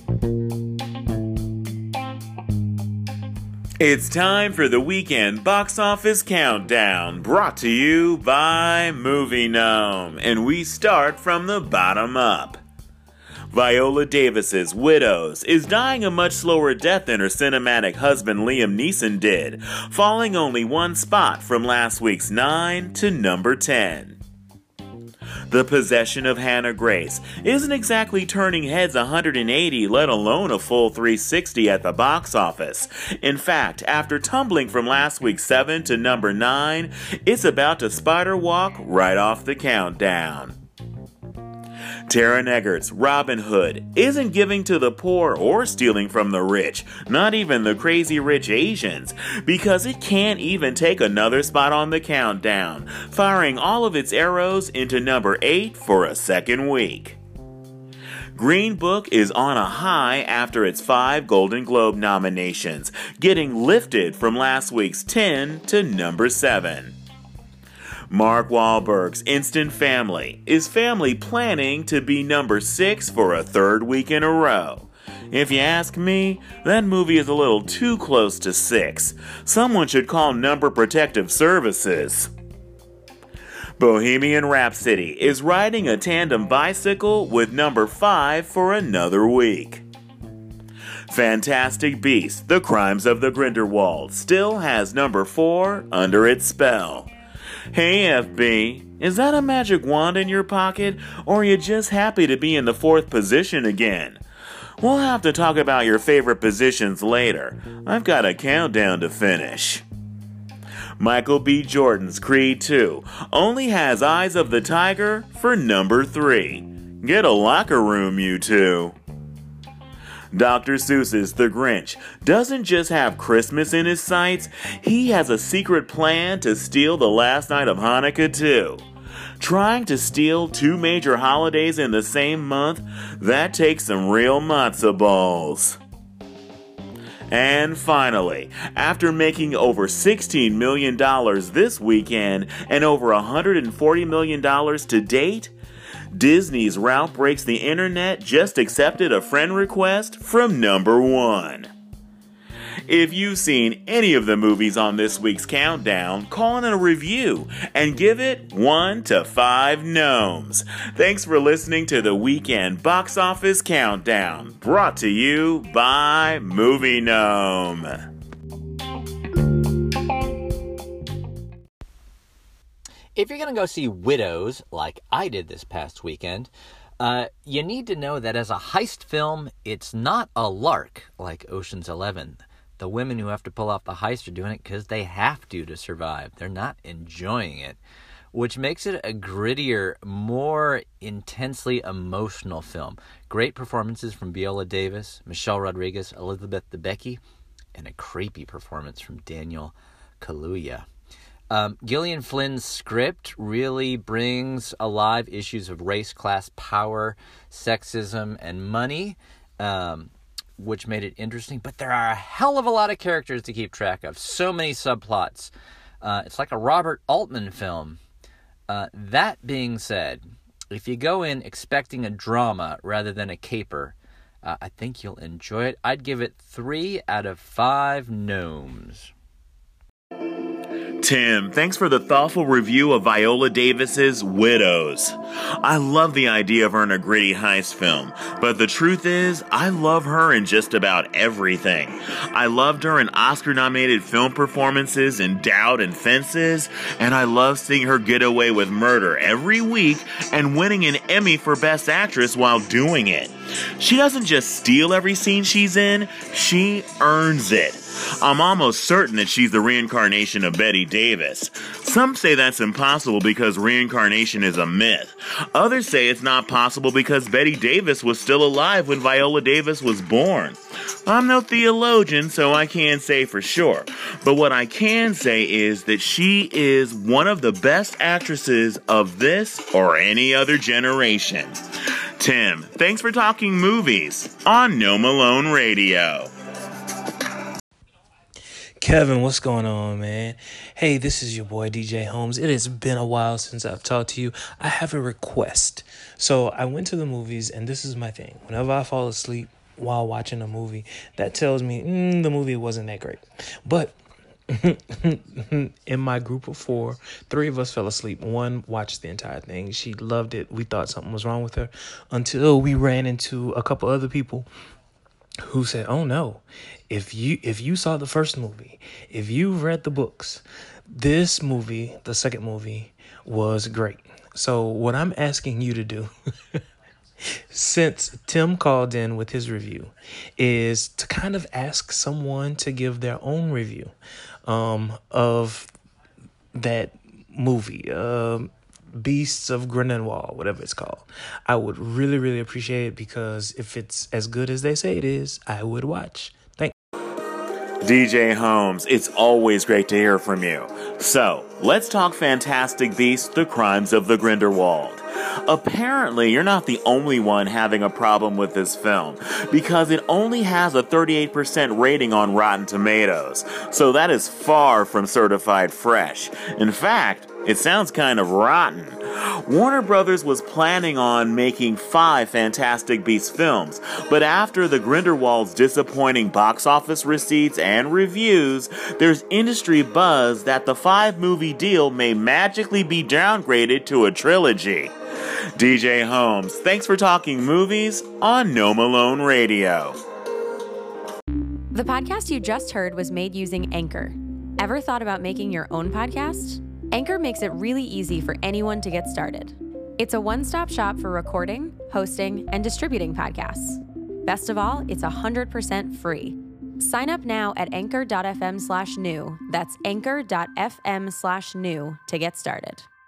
It's time for the weekend box office countdown, brought to you by Movie Gnome, and we start from the bottom up. Viola Davis's Widows is dying a much slower death than her cinematic husband Liam Neeson did, falling only one spot from last week's 9 to number 10. The Possession of Hannah Grace isn't exactly turning heads 180, let alone a full 360 at the box office. In fact, after tumbling from last week's 7 to number 9, it's about to spider walk right off the countdown. Taron Egerton's Robin Hood isn't giving to the poor or stealing from the rich, not even the crazy rich Asians, because it can't even take another spot on the countdown, firing all of its arrows into number 8 for a second week. Green Book is on a high after its 5 Golden Globe nominations, getting lifted from last week's 10 to number 7. Mark Wahlberg's Instant Family is family planning to be number 6 for a third week in a row. If you ask me, that movie is a little too close to 6. Someone should call Number Protective Services. Bohemian Rhapsody is riding a tandem bicycle with number 5 for another week. Fantastic Beasts: The Crimes of the Grindelwald still has number 4 under its spell. Hey FB, is that a magic wand in your pocket, or are you just happy to be in the 4th position again? We'll have to talk about your favorite positions later. I've got a countdown to finish. Michael B. Jordan's Creed 2 only has Eyes of the Tiger for number 3. Get a locker room, you two. Dr. Seuss's The Grinch doesn't just have Christmas in his sights, he has a secret plan to steal the last night of Hanukkah too. Trying to steal 2 major holidays in the same month, that takes some real matzo balls. And finally, after making over $16 million this weekend and over $140 million to date, Disney's Ralph Breaks the Internet just accepted a friend request from number 1. If you've seen any of the movies on this week's countdown, call in a review and give it 1 to 5 gnomes. Thanks for listening to the Weekend Box Office Countdown, brought to you by Movie Gnome. If you're going to go see Widows, like I did this past weekend, you need to know that as a heist film, it's not a lark like Ocean's 11. The women who have to pull off the heist are doing it because they have to survive. They're not enjoying it, which makes it a grittier, more intensely emotional film. Great performances from Viola Davis, Michelle Rodriguez, Elizabeth Debicki, and a creepy performance from Daniel Kaluuya. Gillian Flynn's script really brings alive issues of race, class, power, sexism, and money, which made it interesting. But there are a hell of a lot of characters to keep track of. So many subplots. It's like a Robert Altman film. That being said, if you go in expecting a drama rather than a caper, I think you'll enjoy it. I'd give it 3 out of 5 gnomes. Tim, thanks for the thoughtful review of Viola Davis's Widows. I love the idea of her in a gritty heist film, but the truth is, I love her in just about everything. I loved her in Oscar-nominated film performances in Doubt and Fences, and I love seeing her get away with murder every week and winning an Emmy for Best Actress while doing it. She doesn't just steal every scene she's in, she earns it. I'm almost certain that she's the reincarnation of Bette Davis. Some say that's impossible because reincarnation is a myth. Others say it's not possible because Bette Davis was still alive when Viola Davis was born. I'm no theologian, so I can't say for sure. But what I can say is that she is one of the best actresses of this or any other generation. Tim, thanks for talking movies on No Malone Radio. Kevin, what's going on, man? Hey, this is your boy DJ Holmes. It has been a while since I've talked to you. I have a request. So I went to the movies, and this is my thing. Whenever I fall asleep, while watching a movie, that tells me the movie wasn't that great. But in my group of 4, 3 of us fell asleep. One watched the entire thing. She loved it. We thought something was wrong with her until we ran into a couple other people who said, oh no, if you saw the first movie, if you read the books, this movie, the second movie, was great. So what I'm asking you to do, since Tim called in with his review, is to kind of ask someone to give their own review of that movie, Beasts of Grindelwald, whatever it's called. I would really, really appreciate it, because if it's as good as they say it is, I would watch. Thanks. DJ Holmes, it's always great to hear from you. So, let's talk Fantastic Beasts: The Crimes of the Grindelwald. Apparently, you're not the only one having a problem with this film, because it only has a 38% rating on Rotten Tomatoes, so that is far from certified fresh. In fact, it sounds kind of rotten. Warner Brothers was planning on making 5 Fantastic Beasts films, but after the Grindelwald's disappointing box office receipts and reviews, there's industry buzz that the 5-movie deal may magically be downgraded to a trilogy. DJ Holmes, thanks for talking movies on No Malone Radio. The podcast you just heard was made using Anchor. Ever thought about making your own podcast? Anchor makes it really easy for anyone to get started. It's a one-stop shop for recording, hosting, and distributing podcasts. Best of all, it's 100% free. Sign up now at anchor.fm/new. That's anchor.fm/new to get started.